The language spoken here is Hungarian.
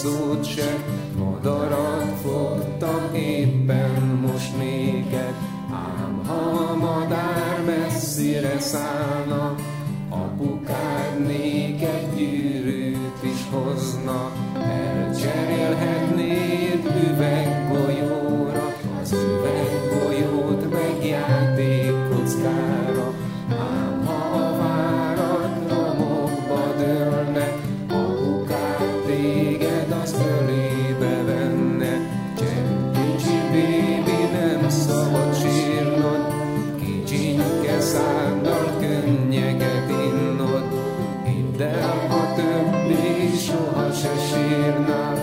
szót se, madarat fogtam éppen most néked, ám ha a madár messzire szállna, apukád néked gyűrűt is hozna, elcserélhetnéd üveggolyóra, az üveggolyót meg játékkockára, ám ha a várad romokba dőlne, apukád téged az ölébe venne. Gyere, kicsi bébi, nem szabad sírnod, kicsinke száddal könnyeget innod, hidd el, ha többé soha se sírnál,